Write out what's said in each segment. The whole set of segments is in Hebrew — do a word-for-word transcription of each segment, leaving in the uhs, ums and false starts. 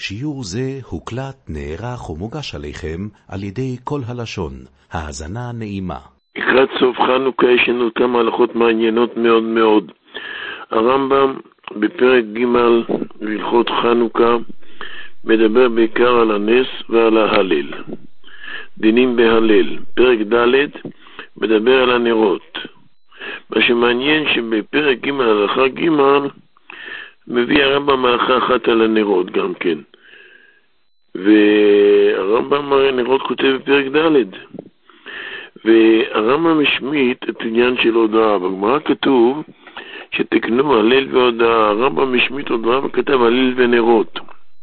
שיעור זה הוקלט, נערך ומוגש עליכם על ידי כל הלשון. האזנה נעימה. לקראת סוף חנוכה יש לנו כמה הלכות מעניינות מאוד מאוד. הרמב"ם בפרק ג' בהלכות חנוכה מדבר בעיקר על הנס ועל ההלל. דינים בהלל. פרק ד' מדבר על הנרות. מה שמעניין שבפרק ג' הלכה ג' מביא הרמב"ם הלכה אחת על הנרות גם כן. והרמב"ם הרי נרות כותב בפרק ד'. והרמב"ם משמיט את עניין של הודעה. בגמרא כתוב שתקנו הלל והודעה. הרמב"ם משמיט הודעה וכתב הלל ונרות.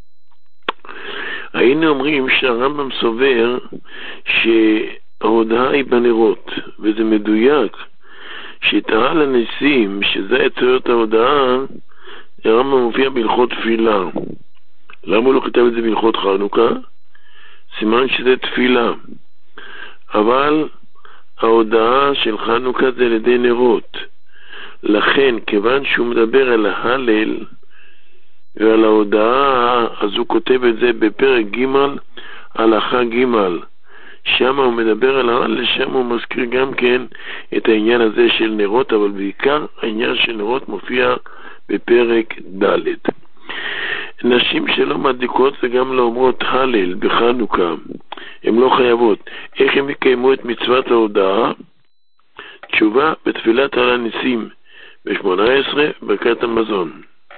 היינו אומרים שהרמב"ם סובר שההודעה היא בנרות, וזה מדויק. שתהל הניסים, שזה יצורת ההודעה, הרמב"ם מופיע בהלכות תפילה. למה הוא לא כתב את זה בהלכות חנוכה? סימן שזה תפילה. אבל ההודעה של חנוכה זה על ידי נרות. לכן, כיוון שהוא מדבר על ההלל ועל ההודעה, אז הוא כותב את זה בפרק ג' הלכה ג'. שם הוא מדבר על ההלל, שם הוא מזכיר גם כן את העניין הזה של נרות, אבל בעיקר העניין של נרות מופיע בפרק ד'. נשים שלא מדליקות וגם לא אומרות הלל בחנוכה, הן לא חייבות. איך הם יקיימו את מצוות ההודעה? תשובה בתפילת על הניסים ב-שמונה עשרה ברכת המזון.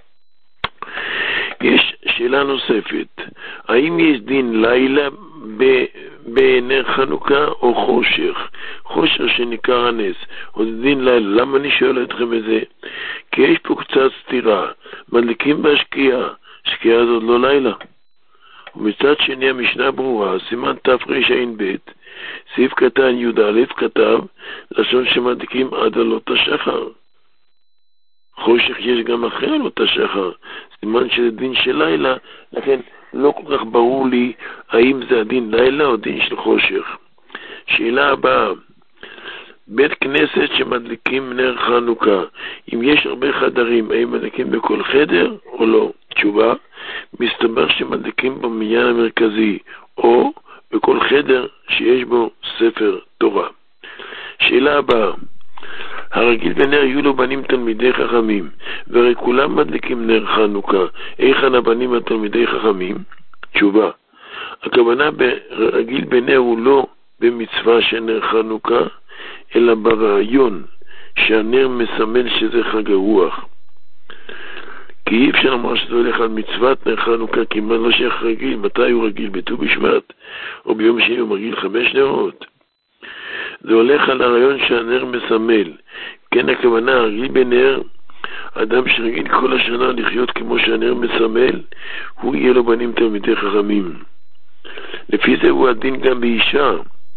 יש שאלה נוספת, האם יש דין לילה בנר חנוכה או חושך? חושך שנקרא הנס, או דין לילה. למה אני שואל אתכם את זה? כי יש פה קצת סתירה. מדליקים בהשקיעה, שקיעה הזאת לא לילה. ומצד שני המשנה ברורה, סימן תרע"ב, סעיף קטן י"א כתב, לשון שמדליקים עד עלות השחר. חושך יש גם אחרי עלות השחר, סימן שזה דין של לילה, לכן לא כל כך ברור לי האם זה הדין לילה או דין של חושך. שאלה הבאה, בית כנסת שמדליקים נר חנוכה, אם יש הרבה חדרים, האם מדליקים בכל חדר או לא? תשובה, מסתבר שמדליקים במניין המרכזי או בכל חדר שיש בו ספר תורה. שאלה הבאה, הרגיל בנר יהיו לו בנים תלמידי חכמים, והרי כולם מדליקים נר חנוכה, היכן הבנים התלמידי חכמים? תשובה, הכוונה ברגיל בנר הוא לא במצווה של נר חנוכה, אלא ברעיון שהנר מסמל שזה חג הרוח. כי אי אפשר לומר שזה הולך על מצוות נר חנוכה, כי מה לא שייך רגיל? מתי הוא רגיל? בט"ו בשבט, או ביום שני הוא מרגיל חמש נרות? זה הולך על הרעיון שהנר מסמל. כן, הכוונה, הרגיל בנר, אדם שרגיל כל השנה לחיות כמו שהנר מסמל, הוא יהיה לו בנים תלמידי חכמים. לפי זה הוא הדין גם באישה.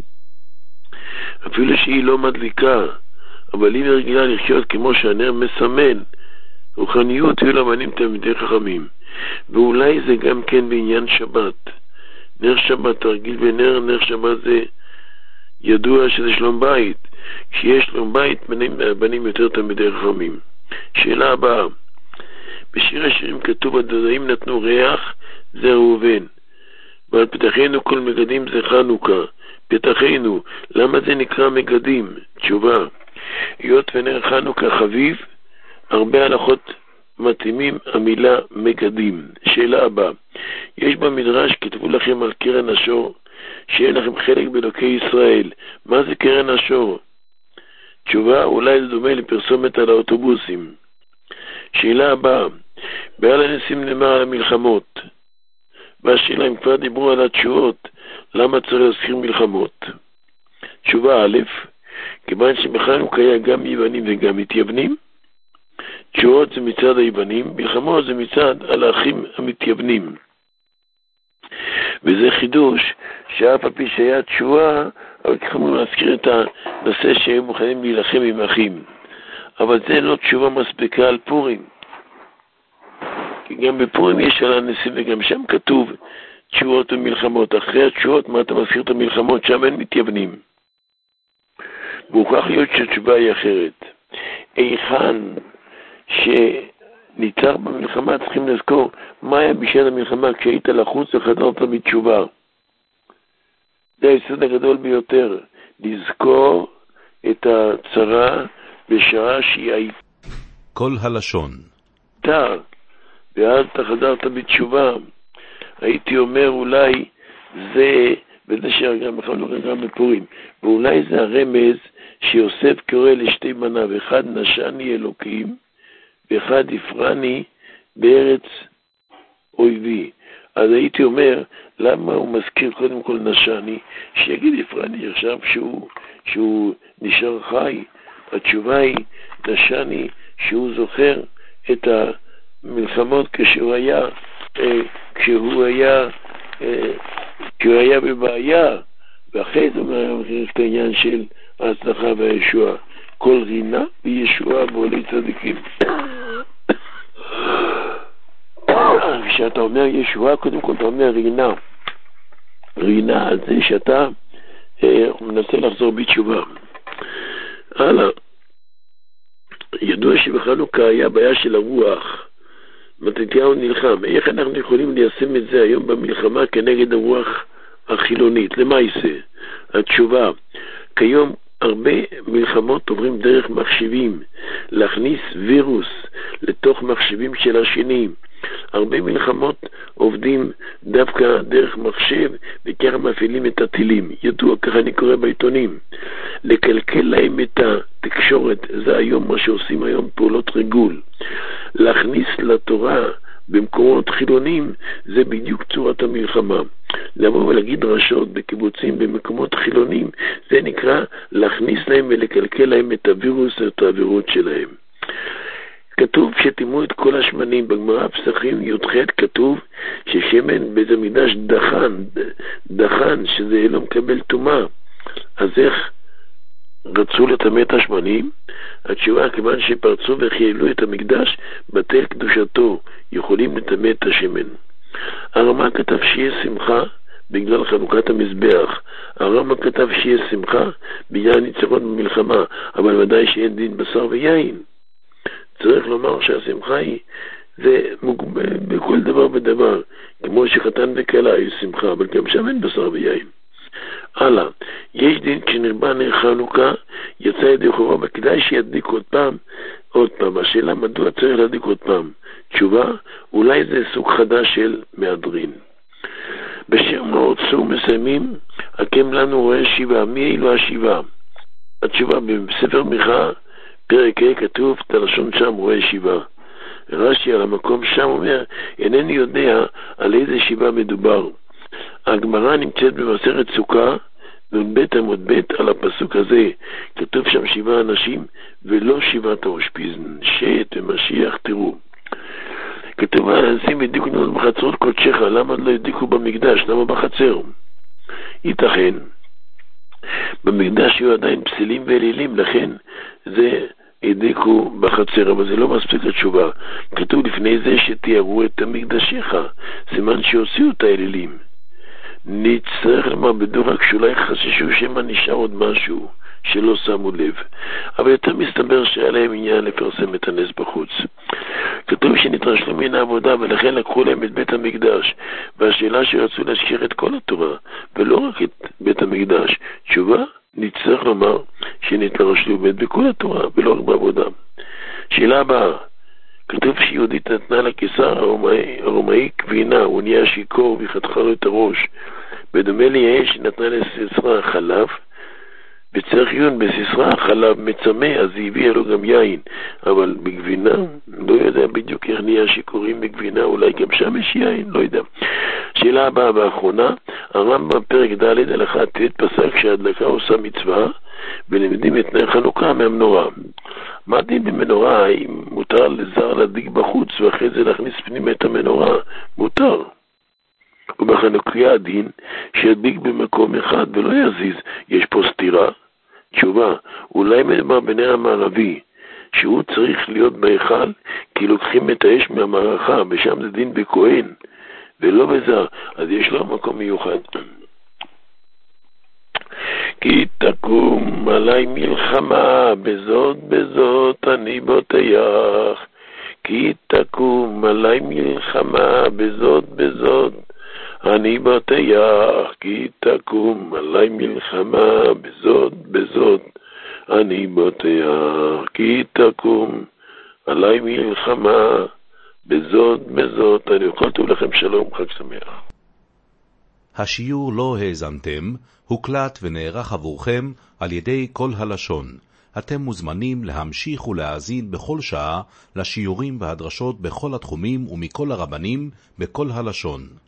אפילו שהיא לא מדליקה, אבל אם היא רגילה לחיות כמו שהנר מסמל, רוחניות יהיו לה בנים תלמידי חכמים. ואולי זה גם כן בעניין שבת. נר שבת, הרגיל בנר, נר שבת זה ידוע שזה שלום בית. כשיש שלום בית, בנים, בנים יותר תלמידי חכמים. שאלה הבאה, בשיר השירים כתוב, הדודאים נתנו ריח, זה ראובן. ועל פתחנו כל מגדים זה חנוכה. פתחנו, למה זה נקרא מגדים? תשובה, היות ונר חנוכה חביב, הרבה הלכות מתאימים המילה מגדים. שאלה הבאה, יש במדרש כתבו לכם על קרן השור, שיהיה לכם חלק באלוקי ישראל. מה זה קרן השור? תשובה, אולי זה דומה לפרסומת על האוטובוסים. שאלה הבאה, בעל הניסים נאמר על המלחמות. והשאלה, אם כבר דיברו על התשועות, למה צריך להזכיר מלחמות? תשובה א', כיוון שבחנוכה היה גם יוונים וגם מתייוונים. תשועות זה מצד היוונים, מלחמות זה מצד על האחים המתייוונים. וזה חידוש שאף על פי שהיה תשועה, אבל ככה להזכיר את הנושא שהם מוכנים להילחם עם אחים. אבל זה לא תשובה מספיקה על פורים. כי גם בפורים יש על הניסים וגם שם כתוב תשועות ומלחמות. אחרי התשועות, מה אתה מזכיר את המלחמות? שם אין מתייוונים. והוכח להיות שהתשובה היא אחרת. היכן ש... ניצח במלחמה, צריכים לזכור מה היה בשביל המלחמה כשהיית לחוץ וחזרת בתשובה. זה היסוד הגדול ביותר, לזכור את הצרה בשעה שהיא הייתה. כל הלשון. ואז אתה חזרת בתשובה. הייתי אומר אולי זה, וזה שגם בכלל לא גם בפורים, ואולי זה הרמז שיוסף קורא לשתי בניו, אחד נשני אלוקים, ואחד הפרני בארץ אויבי. אז הייתי אומר, למה הוא מזכיר קודם כל נשני? שיגיד הפרני עכשיו שהוא, שהוא נשאר חי. התשובה היא, נשני שהוא זוכר את המלחמות כשהוא היה, אה, כשהוא היה, אה, כשהוא היה בבעיה, ואחרי זה אומר את העניין של ההצלחה והישועה. כל רינה וישועה בעולי צדיקים. כשאתה אומר ישועה, קודם כל אתה אומר רינה. רינה על זה שאתה אה, מנסה לחזור בתשובה. הלאה. ידוע שבחנוכה היה בעיה של הרוח. מתתיהו נלחם. איך אנחנו יכולים ליישם את זה היום במלחמה כנגד הרוח החילונית? למה יישא? התשובה. כיום הרבה מלחמות עוברים דרך מחשבים, להכניס וירוס לתוך מחשבים של השני. הרבה מלחמות עובדים דווקא דרך מחשב, וככה מפעילים את הטילים. ידוע, ככה אני קורא בעיתונים. לקלקל להם את התקשורת, זה היום מה שעושים היום פעולות ריגול. להכניס לתורה במקומות חילונים, זה בדיוק צורת המלחמה. לבוא ולהגיד רשות בקיבוצים במקומות חילונים, זה נקרא להכניס להם ולקלקל להם את הווירוס ואת העבירות שלהם. כתוב שתימו את כל השמנים, בגמרא פסחים י"ח כתוב ששמן בית המקדש דחן, דחן שזה לא מקבל טומאה. אז איך רצו לטמא את השמנים? התשובה, כיוון שפרצו וחיילו את המקדש, בטל קדושתו, יכולים לטמא את השמן. הרמ"א כתב שיהיה שמחה בגלל חנוכת המזבח. הרמ"א כתב שיהיה שמחה בגלל ניצחון במלחמה, אבל ודאי שאין דין בשר ויין. צריך לומר שהשמחה היא זה מוגבל בכל דבר ודבר, כמו שחתן וכלה היו שמחה, אבל גם שם אין בשר ויין. הלאה, יש דין כשנרבה נר חנוכה, יצא ידי חובה, וכדאי שידליק עוד פעם, עוד פעם. השאלה מדוע צריך להדליק עוד פעם? תשובה, אולי זה סוג חדש של מהדרין. בשם מעוצו מסיימים, הקם לנו רואה שיבה. מי אלו השיבה? התשובה בספר מיכה, פרק ה' כתוב, את הלשון שם רואה שיבה. רש"י על המקום שם אומר, אינני יודע על איזה שיבה מדובר. הגמרא נמצאת במסכת סוכה, בבית עמוד בית, על הפסוק הזה, כתוב שם שבעה אנשים, ולא שבעת האושפיזן, שת ומשיח, תראו. כתוב, האנשים הדליקו נרות בחצרות קודשך, למה לא הדליקו במקדש? למה בחצר? ייתכן. במקדש יהיו עדיין פסילים ואלילים, לכן זה הדליקו בחצר, אבל זה לא מספיק התשובה. כתוב לפני זה שתיארו את המקדשיך, סימן שהוציאו את האלילים. נצטרך לומר בדורק שאולי חששו שמה נשאר עוד משהו שלא שמו לב, אבל יותר מסתבר שהיה להם עניין לפרסם את הנס בחוץ. כתוב שנתרשלו מן העבודה ולכן לקחו להם את בית המקדש, והשאלה שרצו להשכיר את כל התורה ולא רק את בית המקדש. תשובה, נצטרך לומר שנתרשלו בית בכל התורה ולא רק בעבודה. שאלה הבאה, כתוב שיהודית נתנה לקיסר הרומאי, הרומאי כבינה, הוא נהיה שיקור וחתכה לו את הראש. בדומה ליעל שנתנה לסיסרא חלב, וצריך עיון בסיסרא חלב מצמא, אז היא הביאה לו גם יין. אבל בגבינה, לא יודע בדיוק איך נהיה שיקורים בגבינה, אולי גם שם יש יין, לא יודע. שאלה הבאה והאחרונה, הרמב"ם פרק ד' הלכה ט' פסק שההדלקה עושה מצווה, ולמדים את נר חנוכה מהמנורה. מה דין במנורה? אם מותר לזר להדליק בחוץ ואחרי זה להכניס פנימה את המנורה? מותר. ובחנוכיה הדין שידליק במקום אחד ולא יזיז. יש פה סתירה? תשובה, אולי מדבר בנר המערבי שהוא צריך להיות בהיכל כי לוקחים את האש מהמערכה ושם זה דין בכהן ולא בזר, אז יש לו מקום מיוחד. כי תקום עלי מלחמה, בזאת בזאת אני בוטח, כי תקום עלי מלחמה בזאת בזאת, אני בוטח, כי תקום עלי מלחמה בזאת בזאת, אני בוטח, כי תקום עלי מלחמה בזאת בזאת. אני אוכל טוב לכם, שלום, חג שמח. השיעור לא האזנתם, הוקלט ונערך עבורכם על ידי כל הלשון. אתם מוזמנים להמשיך ולהאזין בכל שעה לשיעורים והדרשות בכל התחומים ומכל הרבנים בכל הלשון.